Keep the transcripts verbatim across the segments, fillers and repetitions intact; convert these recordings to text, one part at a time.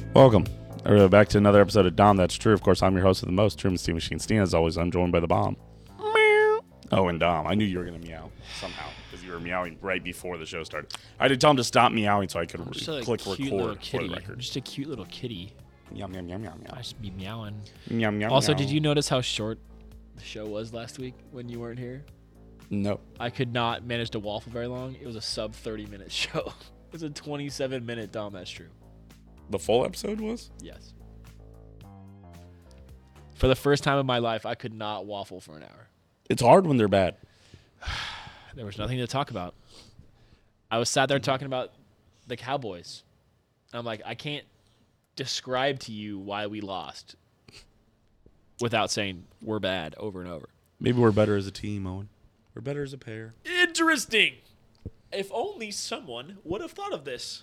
Welcome uh, back to another episode of Dom That's True. Of course, I'm your host of the most, Truman Steam Machine Steen. As always, I'm joined by the bomb. Meow. Oh, and Dom. I knew you were going to meow somehow because you were meowing right before the show started. I had to tell him to stop meowing so I could re- just click a cute little record for the kitty. record. I'm just a cute little kitty. Meow, meow, meow, meow, meow. I should be meowing. Meow, meow, Also, meow. did you notice how short the show was last week when you weren't here? No. I could not manage to waffle very long. It was a sub thirty minute show. It was a twenty-seven minute Dom That's True. The full episode was? Yes. For the first time in my life, I could not waffle for an hour. It's hard when they're bad. There was nothing to talk about. I was sat there talking about the Cowboys. I'm like, I can't describe to you why we lost without saying we're bad over and over. Maybe we're better as a team, Owen. We're better as a pair. Interesting. If only someone would have thought of this.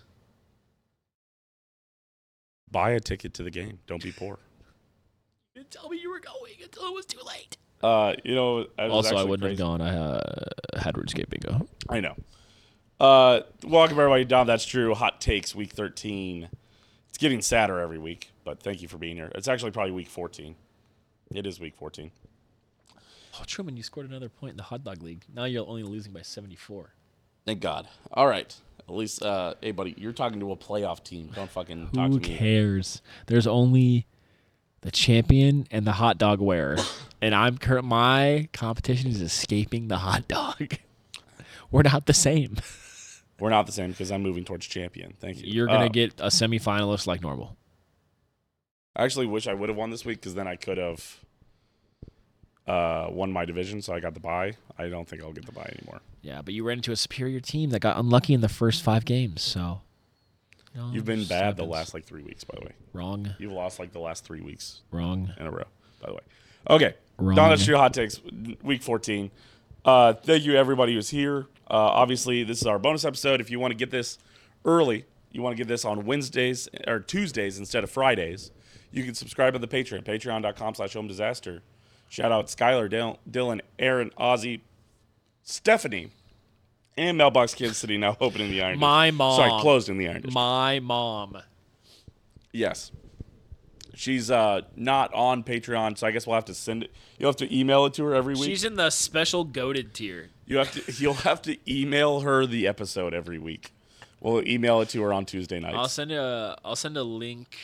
Buy a ticket to the game. Don't be poor. You didn't tell me you were going until it was too late. Uh, you know, I was Also, I actually wouldn't crazy. have gone. I uh, had RuneScape bingo. I know. Uh, welcome everybody, Dom. That's True. Hot Takes, week thirteen. It's getting sadder every week, but thank you for being here. It's actually probably week fourteen. It is week fourteen. Oh, Truman, you scored another point in the hot dog league. Now you're only losing by seventy-four. Thank God. All right. At least, uh, hey, buddy, you're talking to a playoff team. Don't fucking talk Who to me. cares? There's only the champion and the hot dog wearer, and I'm cur- my competition is escaping the hot dog. We're not the same. We're not the same because I'm moving towards champion. Thank you. You're gonna Uh, get a semifinalist like normal. I actually wish I would have won this week because then I could have uh, won my division, so I got the bye. I don't think I'll get the bye anymore. Yeah, but you ran into a superior team that got unlucky in the first five games. So you know, You've been just bad the happens. last like three weeks, by the way. Wrong, You've lost like the last three weeks wrong, in a row, by the way. Okay. wrong. Don, that's your hot takes, week fourteen. Uh, thank you, everybody who's here. Uh, obviously, this is our bonus episode. If you want to get this early, you want to get this on Wednesdays or Tuesdays instead of Fridays, you can subscribe to the Patreon, patreon.com slash home disaster. Shout out Skylar, Dil- Dylan, Aaron, Ozzy, Stephanie, and Mailbox Kids City now open in the Iron Dish. My mom. Sorry, closed in the Iron Dish. My mom. Yes. She's uh, not on Patreon, so I guess we'll have to send it. You'll have to email it to her every week. She's in the special goated tier. You have to. You'll have to email her the episode every week. We'll email it to her on Tuesday nights. I'll send a I'll send a link.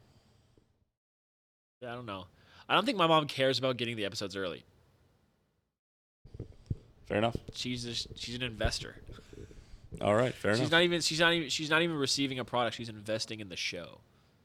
I don't know. I don't think my mom cares about getting the episodes early. Fair enough. She's a, she's an investor. All right. Fair She's enough. not even she's not even she's not even receiving a product. She's investing in the show.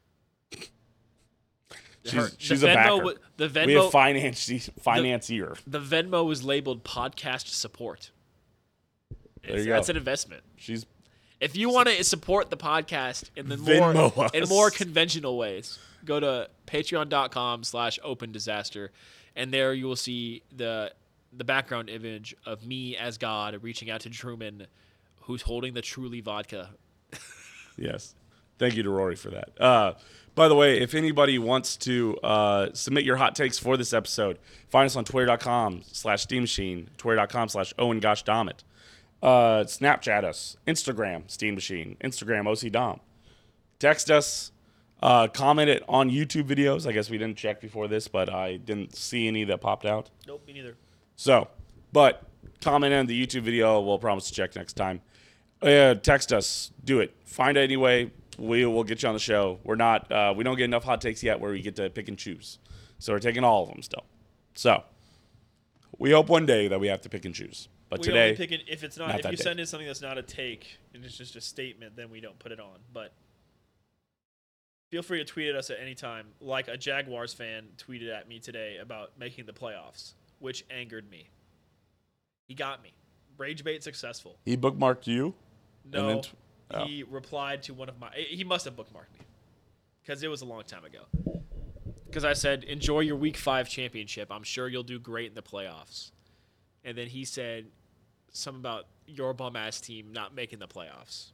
She's, Her- she's the a Venmo, backer. wa- The Venmo, We have finance financier. the Venmo was labeled podcast support. There It's- you That's go. an investment. She's If you want to support the podcast in the Venmo more us. in more conventional ways, go to patreon.com slash open disaster, and there you will see the the background image of me as God reaching out to Truman, who's holding the Truly vodka. yes. Thank you to Rory for that. Uh, by the way, if anybody wants to uh, submit your hot takes for this episode, find us on twitter.com slash steam machine, twitter.com slash Owen Gosh Domit. Uh, Snapchat us, Instagram, Steam Machine, Instagram, O C Dom. Text us, uh, comment it on YouTube videos. I guess we didn't check before this, but I didn't see any that popped out. Nope, me neither. So, but comment on the YouTube video. We'll promise to check next time. Uh, text us. Do it. Find it anyway. We will get you on the show. We're not, uh, we don't get enough hot takes yet where we get to pick and choose. So we're taking all of them still. So, we hope one day that we have to pick and choose. But we today, only pick it if it's not, not if that you day. send in something that's not a take and it's just a statement, then we don't put it on. But feel free to tweet at us at any time. Like a Jaguars fan tweeted at me today about making the playoffs, which angered me. He got me. Rage bait successful. he bookmarked you. No, then t- oh. he replied to one of my. He must have bookmarked me because it was a long time ago. Because I said, enjoy your week five championship. I'm sure you'll do great in the playoffs. And then he said something about your bum ass team not making the playoffs.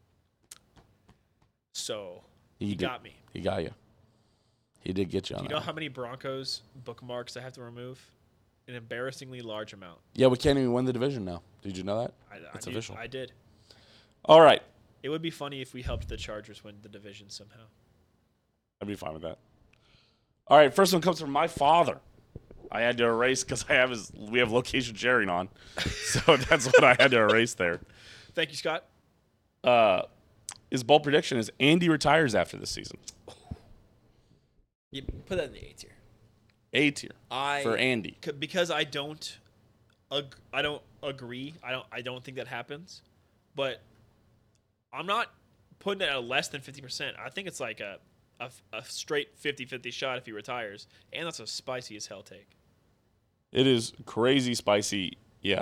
So He, he did- got me. He got you. He did get you Do on you that. know how many Broncos bookmarks I have to remove? An embarrassingly large amount. Yeah, we can't even win the division now. Did you know that? I, I It's knew- official. I did. All right. It would be funny if we helped the Chargers win the division somehow. I'd be fine with that. All right, first one comes from my father. I had to erase because I have his. We have location sharing on, so that's what I had to erase there. Thank you, Scott. Uh, his bold prediction is Andy retires after this season. You put that in the A tier. A tier I for Andy. c- because I don't, ag- I don't agree. I don't. I don't think that happens. But I'm not putting it at less than fifty percent. I think it's like a, a, a straight fifty-fifty shot if he retires, and that's a spicy as hell take. It is crazy spicy. Yeah.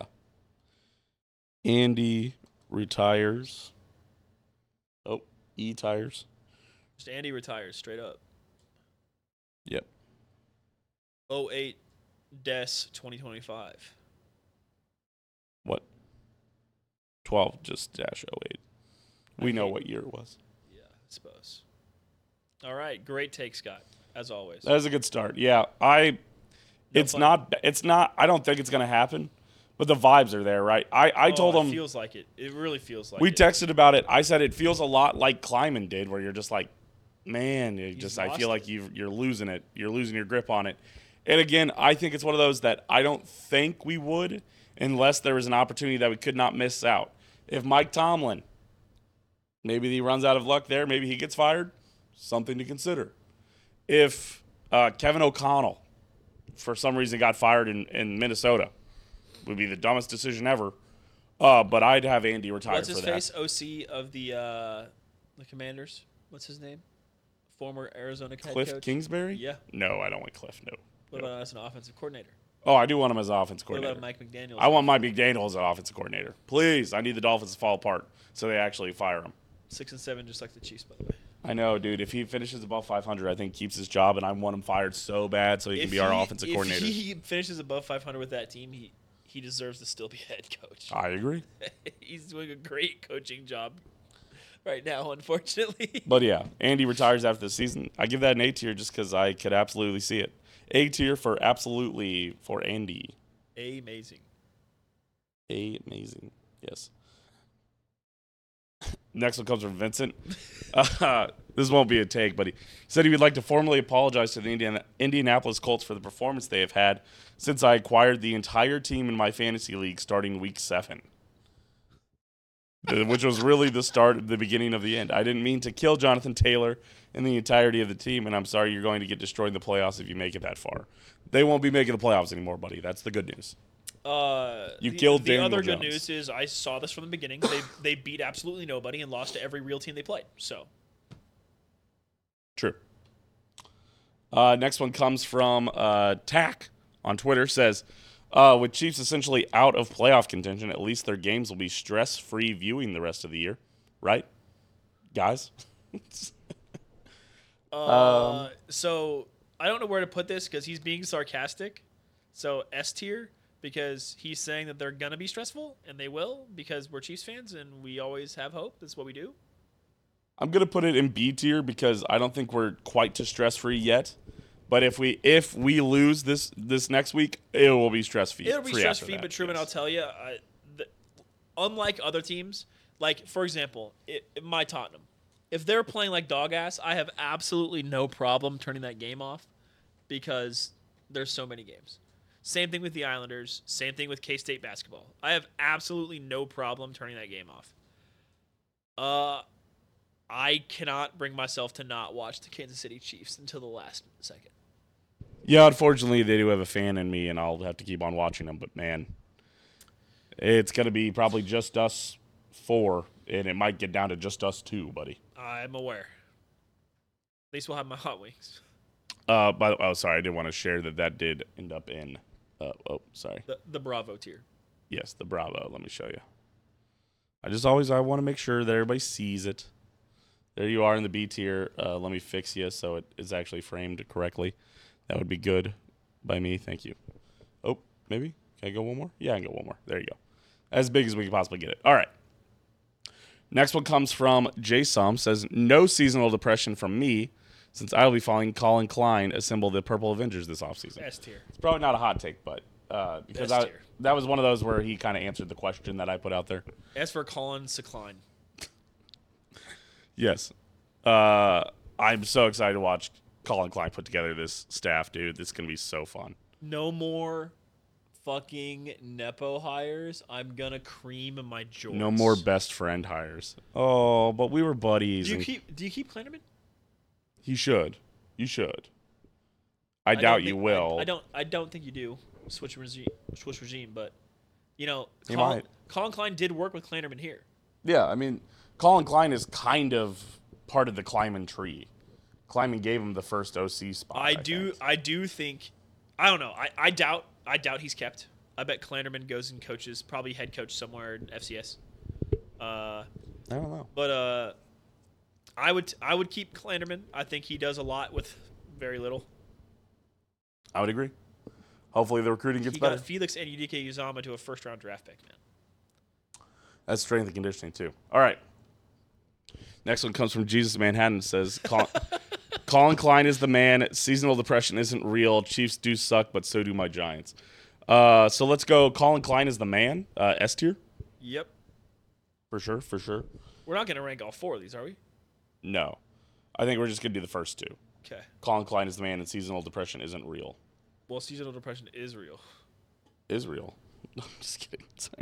Andy retires. Oh, E tires. Just Andy retires straight up. Yep. oh eight Des twenty twenty-five. What? twelve just dash oh eight. We I know hate- what year it was. Yeah, I suppose. All right, great take, Scott. As always. That was a good start. Yeah, I. No it's fun. not. It's not. I don't think it's gonna happen, but the vibes are there, right? I. I Oh, told it him. feels like it. It really feels like We it. texted about it. I said it feels a lot like Kleiman did, where you're just like, man, it He's just I lost feel like it. you you're losing it. You're losing your grip on it. And again, I think it's one of those that I don't think we would unless there was an opportunity that we could not miss out. If Mike Tomlin, maybe he runs out of luck there, maybe he gets fired, something to consider. If uh, Kevin O'Connell, for some reason, got fired in, in Minnesota, would be the dumbest decision ever. Uh, but I'd have Andy retire What's for his that. face? O C of the uh, the Commanders. What's his name? Former Arizona head Cliff coach. Kingsbury? Yeah. No, I don't want Cliff. No. What no. about as an offensive coordinator? Oh, I do want him as an offense What coordinator. about Mike McDaniel? I want Mike McDaniel as an offensive coordinator. Please, I need the Dolphins to fall apart so they actually fire him. Six and seven, just like the Chiefs, by the way. I know, dude. If he finishes above five hundred, I think he keeps his job, and I want him fired so bad so he can be our offensive coordinator. If he finishes above five hundred with that team, he he deserves to still be head coach. I agree. He's doing a great coaching job right now, unfortunately. But yeah, Andy retires after the season. I give that an A tier just because I could absolutely see it. A tier for absolutely for Andy. Amazing. A amazing. Yes. Next one comes from Vincent. Uh, this won't be a take, but he said he would like to formally apologize to the Indiana, Indianapolis Colts for the performance they have had since I acquired the entire team in my fantasy league starting week seven. The- which was really the start, the beginning of the end. I didn't mean to kill Jonathan Taylor and the entirety of the team, and I'm sorry you're going to get destroyed in the playoffs if you make it that far. They won't be making the playoffs anymore, buddy. That's the good news. Uh, You the, killed The Daniel other good Jones. news is I saw this from the beginning. They they beat absolutely nobody and lost to every real team they played. So True. Uh, next one comes from uh, Tack on Twitter. Says, uh, with Chiefs essentially out of playoff contention, at least their games will be stress-free viewing the rest of the year. Right? Guys? uh, Um, so I don't know where to put this because he's being sarcastic. So S tier because he's saying that they're gonna be stressful and they will because we're Chiefs fans and we always have hope. That's what we do. I'm going to put it in B tier because I don't think we're quite to stress-free yet. But if we if we lose this this next week, it will be stress-free. It'll be free stress after free, that, but Truman, yes. I'll tell you, I, the, unlike other teams, like for example, it, my Tottenham, if they're playing like dog ass, I have absolutely no problem turning that game off because there's so many games. Same thing with the Islanders. Same thing with K-State basketball. I have absolutely no problem turning that game off. Uh, I cannot bring myself to not watch the Kansas City Chiefs until the last second. Yeah, unfortunately, they do have a fan in me, and I'll have to keep on watching them. But, man, it's going to be probably just us four, and it might get down to just us two, buddy. I'm aware. At least we'll have my hot wings. Uh, by the oh, sorry, I did want to share that that did end up in, uh, oh, sorry. The, the Bravo tier. Yes, the Bravo. Let me show you. I just always, I want to make sure that everybody sees it. There you are in the B tier. Uh, let me fix you so it is actually framed correctly. That would be good by me. Thank you. Oh, maybe? Can I go one more? Yeah, I can go one more. There you go. As big as we can possibly get it. All right. Next one comes from Jay Sum. Says, no seasonal depression from me since I will be following Colin Klein assemble the Purple Avengers this offseason. S tier. It's probably not a hot take, but uh, because Best I, tier. that was one of those where he kind of answered the question that I put out there. As for Colin Secline, Yes. Uh, I'm so excited to watch Colin Klein put together this staff, dude. This is gonna be so fun. No more fucking Nepo hires. I'm gonna cream my jorts. No more best friend hires. Oh, but we were buddies. Do you and keep do you keep Kleinerman? you should. You should. I, I doubt don't you think- will. I, I don't I don't think you do. Switch regime switch regime, but you know, He Colin, might. Colin Klein did work with Kleinerman here. Yeah, I mean, Colin Klein is kind of part of the Kleiman tree. Kleiman gave him the first O C spot. I, do think. I do think I don't know. I, I doubt I doubt he's kept. I bet Kleinerman goes and coaches, probably head coach somewhere in F C S. Uh, I don't know. but uh, I would I would keep Kleinerman. I think he does a lot with very little. I would agree. Hopefully the recruiting gets He better. got Felix and U D K Uzama to a first round draft pick, man. That's strength and conditioning too. All right. Next one comes from Jesus Manhattan. It says Colin, Colin Klein is the man. Seasonal depression isn't real. Chiefs do suck, but so do my Giants. Uh, so let's go. Colin Klein is the man. Uh, S tier Yep. for sure. For sure. We're not gonna rank all four of these, are we? No, I think we're just gonna do the first two. Okay. Colin Klein is the man, and seasonal depression isn't real. Well, seasonal depression is real. Is real. I'm just kidding. Sorry.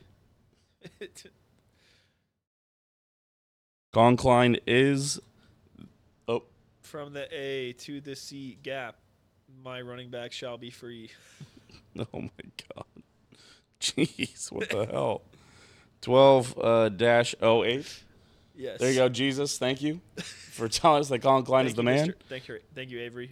Colin Klein is. Oh, From the A to the C gap, my running back shall be free. oh my God. Jeez, what the hell? twelve uh, dash oh eight. Yes. There you go, Jesus. Thank you for telling us that Colin Klein Thank is the you, man. Mister Thank you, thank you, Avery.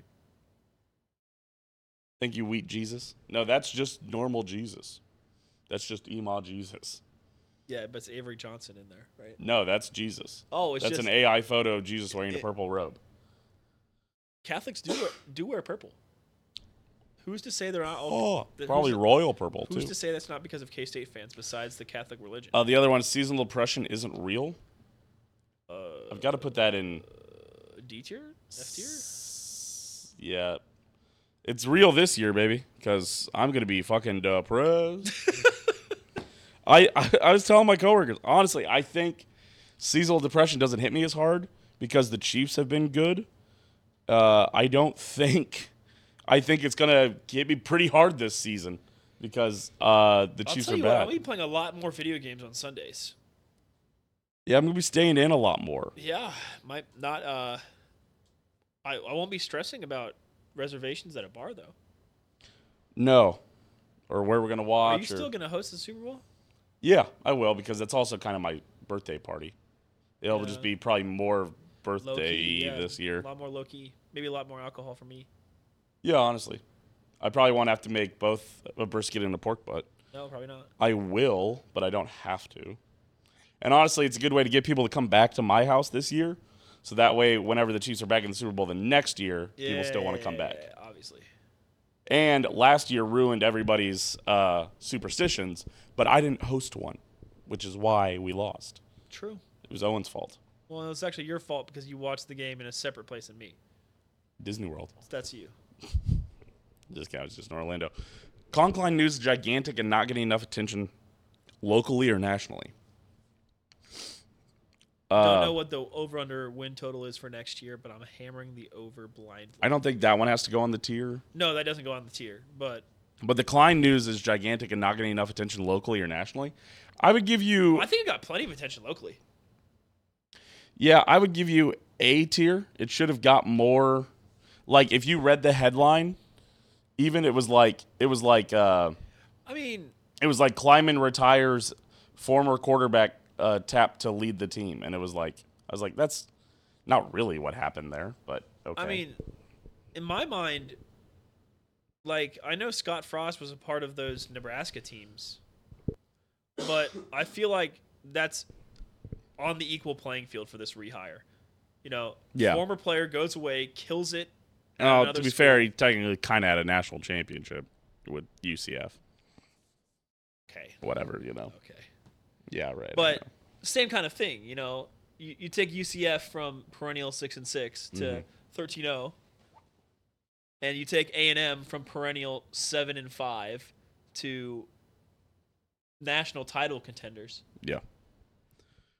Thank you, Wheat Jesus. No, that's just normal Jesus. That's just Ema Jesus. Yeah, but it's Avery Johnson in there, right? No, that's Jesus. Oh, it's That's just an A I photo of Jesus wearing a It- purple robe. Catholics do wear, do wear purple. Who's to say they're not? Oh, All, th- probably who's, royal purple Who's too. to say that's not because of K-State fans besides the Catholic religion? Uh, the other one, seasonal depression isn't real. Uh, I've got to put that in. D tier, F tier. Yeah, it's real this year, baby, because I'm gonna be fucking depressed. I, I I was telling my coworkers, honestly, I think seasonal depression doesn't hit me as hard because the Chiefs have been good. Uh, I don't think. I think it's gonna hit me pretty hard this season because uh, the I'll Chiefs tell are you what, I'm bad. gonna be playing a lot more video games on Sundays. Yeah, I'm gonna be staying in a lot more. Yeah, might not. Uh, I I won't be stressing about reservations at a bar though. No, or where we're gonna watch. Are you or- still gonna host the Super Bowl? Yeah, I will because that's also kind of my birthday party. It'll Yeah. just be probably more Low birthday key, yeah, this year. A lot more low key. Maybe a lot more alcohol for me. Yeah, honestly, I probably won't have to make both a brisket and a pork butt. No, probably not. I will, but I don't have to. And honestly, it's a good way to get people to come back to my house this year, so that way, whenever the Chiefs are back in the Super Bowl the next year, people still want to come back. Yeah, obviously. And last year ruined everybody's uh, superstitions, but I didn't host one, which is why we lost. True. It was Owen's fault. Well, it was actually your fault because you watched the game in a separate place than me. Disney World. So that's you. This guy was just in Orlando. Colin Klein news is gigantic and not getting enough attention locally or nationally. Don't Uh, know what the over/under win total is for next year, but I'm hammering the over blindly. I don't think that one has to go on the tier. No, that doesn't go on the tier, but But the Klein news is gigantic and not getting enough attention locally or nationally. I would give you, I think it got plenty of attention locally. yeah, I would give you A tier. It should have got more. Like if you read the headline, even it was like it was like uh, I mean, it was like Kleiman retires, former quarterback uh, tapped to lead the team, and it was like I was like that's not really what happened there, but okay. I mean, in my mind, like I know Scott Frost was a part of those Nebraska teams, but I feel like that's on the equal playing field for this rehire. You know, Yeah. former player goes away, kills it. at Oh, another to be school. fair, he technically kind of had a national championship with U C F. Okay. Whatever, you know. Okay. Yeah, right. I But know. same kind of thing, you know. You, you take U C F from perennial six and six to Mhm. thirteen zero, and you take A and M from perennial seven and five to national title contenders. yeah.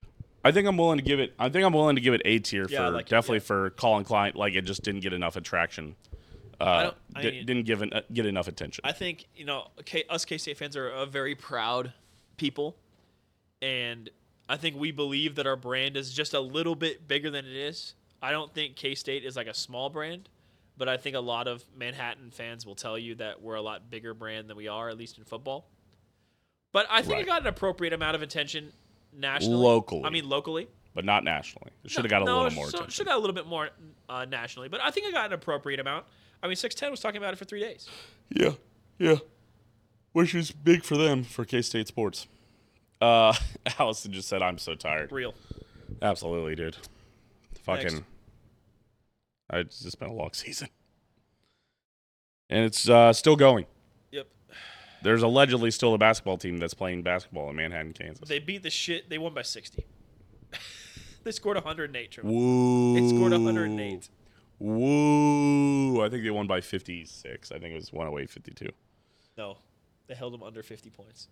I think I'm willing to give it. I think I'm willing to give it A tier Yeah, for like- definitely yeah. for Colin Klein. Like it just didn't get enough attraction. Uh, don't- I di- mean- didn't give an, uh, get enough attention. I think you know, K- us K State fans are a very proud people, and I think we believe that our brand is just a little bit bigger than it is. I don't think K State is like a small brand, but I think a lot of Manhattan fans will tell you that we're a lot bigger brand than we are, at least in football. But I think Right. it got an appropriate amount of attention nationally. Locally. I mean, locally. but not nationally. It should have got a No, little more Should attention. have got a little bit more uh, nationally, but I think it got an appropriate amount. I mean, six ten was talking about it for three days. Yeah, yeah. Which is big for them for K State sports. Uh, Allison just said, "I'm so tired." Real. Absolutely, dude. Fucking. Next. I- It's just been a long season, and it's uh, still going. Yep. There's allegedly still a basketball team that's playing basketball in Manhattan, Kansas. They beat the shit. They won by sixty. They scored one hundred eight. Trevor. Woo! They scored one hundred eight. Woo! I think they won by fifty-six. I think it was one oh eight fifty-two. No, they held them under fifty points.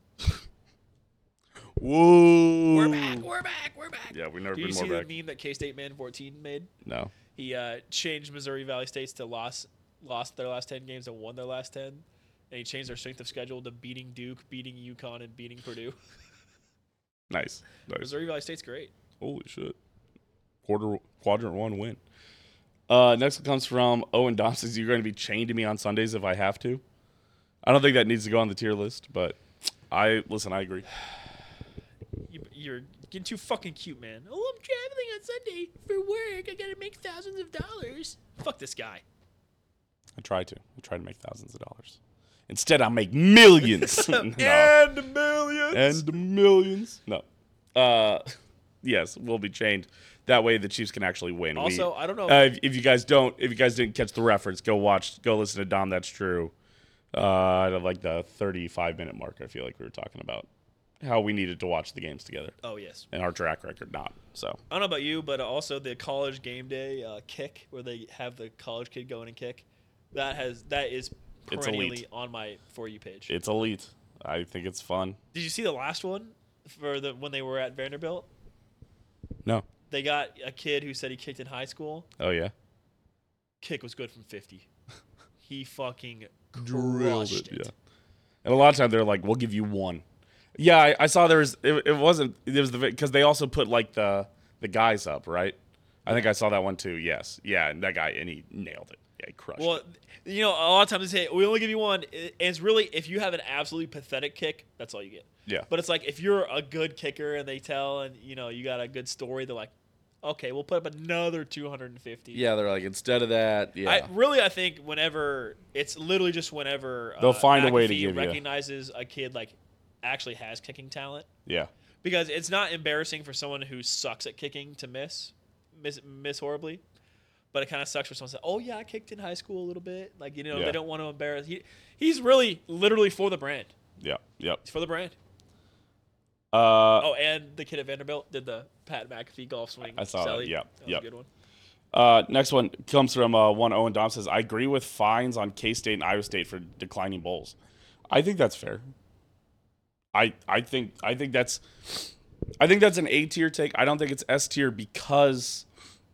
Woo! We're back. We're back. We're back. Yeah, we've never Do you been see more back. the meme that K State Man fourteen made? No. He uh, changed Missouri Valley State's to lost lost their last ten games and won their last ten, and he changed their strength of schedule to beating Duke, beating UConn, and beating Purdue. Nice. Nice. Missouri Valley State's great. Holy shit. Quarter quadrant one win. Uh, next one comes from Owen Dom says, "You're going to be chained to me on Sundays if I have to." I don't think that needs to go on the tier list, but I listen. I agree. You, you're getting too fucking cute, man. Oh, I'm traveling on Sunday for work. I gotta make thousands of dollars. Fuck this guy. I try to. I try to make thousands of dollars. Instead, I make millions. No. And millions. And millions. No. Uh, yes, we'll be chained. That way, the Chiefs can actually win. Also, We- I don't know. Uh, if, if you guys don't, if you guys didn't catch the reference, go watch, go listen to Dom. That's true. Uh, at like the thirty-five minute mark, I feel like we were talking about how we needed to watch the games together, oh yes. and our track record not. So I don't know about you, but also the college game day uh, kick, where they have the college kid go in and kick, that has that is It's perennially elite. on my for you page. it's elite. I think it's fun. Did you see the last one for the when they were at Vanderbilt? No. They got a kid who said he kicked in high school. Oh yeah. Kick was good from fifty. He fucking Drilled crushed it. Yeah. And a lot of times they're like, "We'll give you one." Yeah, I, I saw there was. It, it wasn't. It was the because they also put like the the guys up, right? I think I saw that one too. Yes. Yeah, and that guy and he nailed it. Yeah, he crushed Well, it. you know, a lot of times they say we only give you one. And it's really if you have an absolutely pathetic kick, that's all you get. Yeah. But it's like if you're a good kicker and they tell and you know you got a good story, they're like, okay, we'll put up another two hundred fifty. Yeah, they're like instead of that. Yeah. I really I think whenever it's literally just whenever They'll uh, find a way to McAfee give you- recognizes a kid like actually has kicking talent, yeah. because it's not embarrassing for someone who sucks at kicking to miss miss, miss horribly, but it kind of sucks for someone to say, oh yeah, I kicked in high school a little bit, like you know Yeah. they don't want to embarrass. He he's really literally for the brand. Yeah. Yep. He's for the brand. Uh, Oh, and the kid at Vanderbilt did the Pat McAfee golf swing. I saw that, Sally. yep, That was yep. a good one. Uh, next one comes from uh, one Owen Dom says, "I agree with fines on K-State and Iowa State for declining bowls." I think that's fair. I I think I think that's I think that's an A tier take. I don't think it's S tier because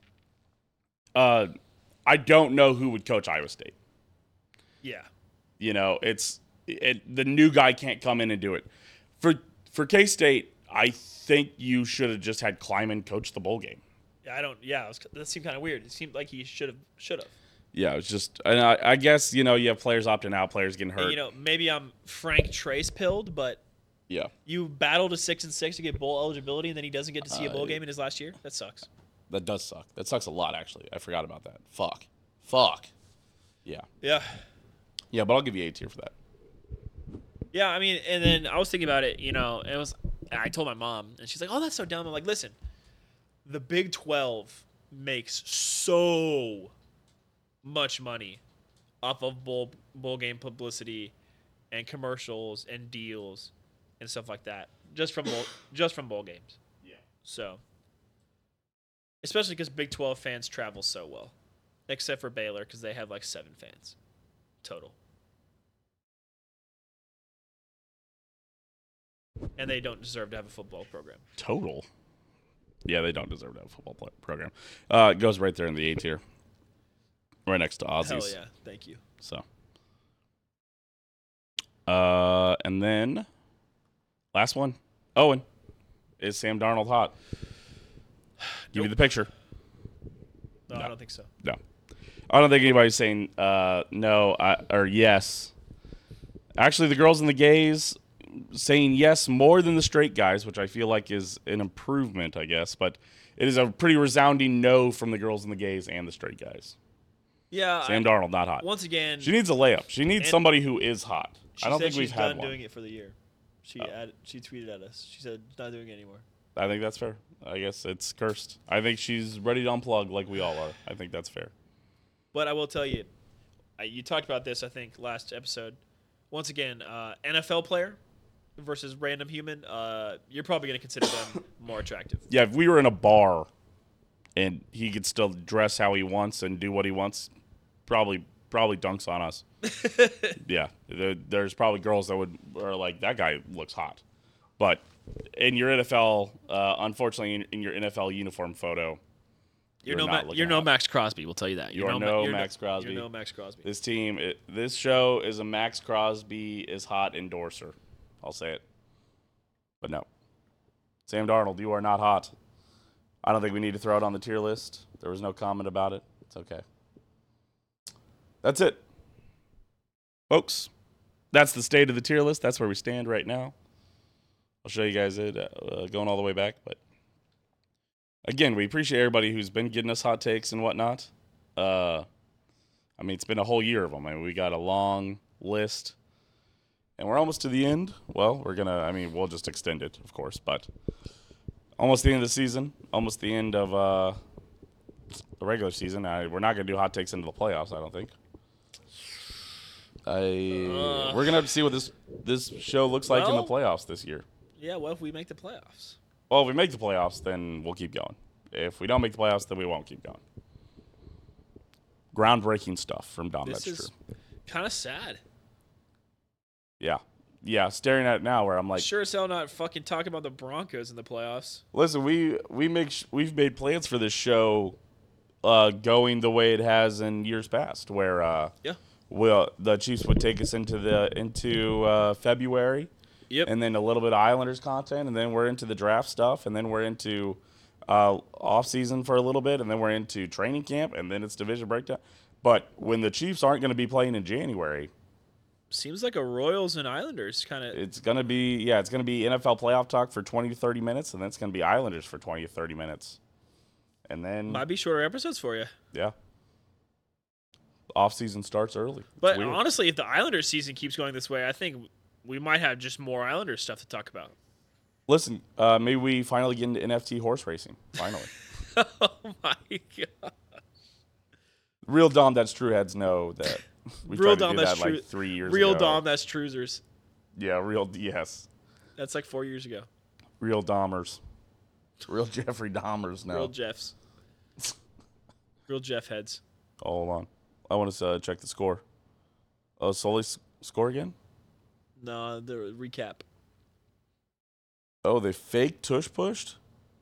uh, I don't know who would coach Iowa State. Yeah. You know, it's it, the new guy can't come in and do it. For for K-State, I think you should have just had Kleiman coach the bowl game. Yeah, I don't. Yeah, it was, that seemed kind of weird. It seemed like he should have. Should have. Yeah, it's just, and I, I guess, you know, you have players opting out, players getting hurt. You know, maybe I'm Frank Trace pilled, but yeah. you battled a six and six to get bowl eligibility, and then he doesn't get to see a bowl Uh, game in his last year. That sucks. That does suck. That sucks a lot, actually. I forgot about that. Fuck. Fuck. Yeah. Yeah. Yeah, but I'll give you A tier for that. Yeah, I mean, and then I was thinking about it. You know, it was. I told my mom, and she's like, "Oh, that's so dumb." I'm like, "Listen, the Big twelve makes so much money off of bowl bowl game publicity and commercials and deals and stuff like that, just from bowl, just from bowl games." Yeah. So, especially because Big twelve fans travel so well, except for Baylor because they have like seven fans total. And they don't deserve to have a football program. Total. Yeah, they don't deserve to have a football play- program. Uh, it goes right there in the A tier, right next to Aussies. Hell yeah. Thank you. So, uh, and then last one, Owen, is Sam Darnold hot? Give me the picture. No, No. I don't think so. No, I don't think anybody's saying uh, no I, or yes. Actually, the girls and the gays saying yes more than the straight guys, which I feel like is an improvement, I guess. But it is a pretty resounding no from the girls and the gays and the straight guys. Yeah. Sam I, Darnold, not hot. once again, She needs a layup. She needs And- somebody who is hot. she I don't said think we've she's had done one. doing it for the year. She Oh. added, she tweeted at us. She said not doing it anymore. I think that's fair. I guess it's cursed. I think she's ready to unplug like we all are. I think that's fair. But I will tell you, I, you talked about this, I think, last episode. Once again, uh, N F L player versus random human, uh, you're probably going to consider them more attractive. Yeah, if we were in a bar and he could still dress how he wants and do what he wants, probably probably dunks on us. Yeah, there, there's probably girls that would are like, that guy looks hot. But in your N F L, uh, unfortunately, in, in your N F L uniform photo, You're, You're no, not Ma- looking You're no hot. Max Crosby. We'll tell you that. You are Ma- no you're Max Crosby. You're no Max Crosby. this team, it, this show is a Max Crosby is hot endorser. I'll say it. But no. Sam Darnold, you are not hot. I don't think we need to throw it on the tier list. There was no comment about it. It's okay. That's it. Folks, that's the state of the tier list. That's where we stand right now. I'll show you guys it uh, going all the way back. But again, we appreciate everybody who's been getting us hot takes and whatnot. Uh, I mean, it's been a whole year of them. I mean, we got a long list. And we're almost to the end. Well, we're going to, I mean, we'll just extend it, of course. But almost the end of the season. Almost the end of uh, the regular season. I, we're not going to do hot takes into the playoffs, I don't think. I Uh, we're gonna have to see what this this show looks like in the well- playoffs this year. Yeah, what if we make the playoffs? Well, if we make the playoffs, then we'll keep going. If we don't make the playoffs, then we won't keep going. Groundbreaking stuff from Dom. This That's is true. kind of sad. Yeah, yeah. Staring at it now, where I'm like, Sure as hell not fucking talking about the Broncos in the playoffs. listen, we we make sh- we've made plans for this show, uh, going the way it has in years past, where uh, Yeah. well, the Chiefs would take us into the into uh, February. Yep. And then a little bit of Islanders content, and then we're into the draft stuff, and then we're into uh, off season for a little bit, and then we're into training camp, and then it's division breakdown. But when the Chiefs aren't going to be playing in January, Seems like a Royals and Islanders kind of. it's going to be yeah, it's going to be N F L playoff talk for twenty to thirty minutes, and then it's going to be Islanders for twenty to thirty minutes, and then Might be shorter episodes for you. yeah, off season starts early. It's But weird. honestly, if the Islanders season keeps going this way, I think we might have just more Islanders stuff to talk about. Listen, uh, maybe we finally get into N F T horse racing. Finally, Oh my god. real Dom, that's true heads know that. We Real tried to Dom, do that's that true. like three years Real ago. Dom, that's Truesers. Yeah, real yes. That's like four years ago. Real Dahmers. Real Jeffrey Dahmers now. Real Jeffs. Real Jeff heads. Oh, hold on. I want to uh, check the score. Oh, Sully s- score again? No, the recap. Oh, they fake tush pushed?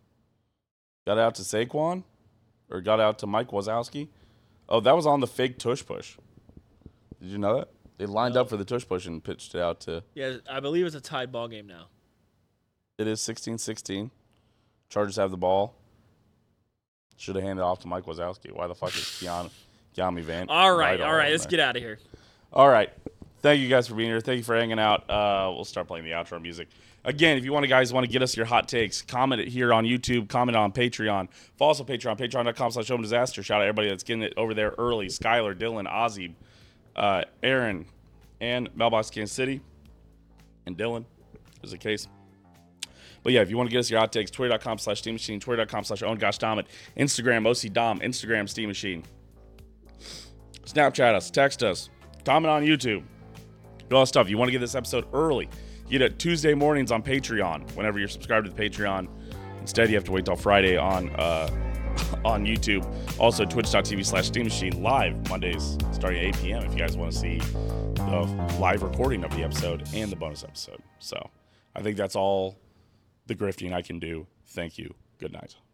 Got out to Saquon? Or got out to Mike Wazowski? Oh, that was on the fake tush push. Did you know that? They lined No. up for the tush push and pitched it out to... Yeah, I believe it's a tied ball game now. It is sixteen sixteen. Chargers have the ball. Should have handed it off to Mike Wazowski. Why the fuck is Keanu, Keanu Van? All right, Vidal all right, in let's there? get out of here. All right. Thank you guys for being here. Thank you for hanging out. Uh, we'll start playing the outro music. Again, if you want to guys want to get us your hot takes, comment it here on YouTube, comment on Patreon. Follow us on Patreon, patreon.com slash home disaster. Shout out everybody that's getting it over there early. Skylar, Dylan, Ozzy, uh, Aaron, and Mailbox Kansas City. And Dylan is the case. But yeah, if you want to get us your hot takes, twitter.com slash Steam Machine, twitter.com slash Owen Gosh Dom, Instagram, O C Dom, Instagram, Steam Machine. Snapchat us, text us, comment on YouTube. Do all that stuff. You want to get this episode early. You get it Tuesday mornings on Patreon whenever you're subscribed to the Patreon. Instead, you have to wait till Friday on uh, on YouTube. Also, twitch.tv slash Steam Machine live Mondays starting at eight p.m. if you guys want to see the live recording of the episode and the bonus episode. So I think that's all the grifting I can do. Thank you. Good night.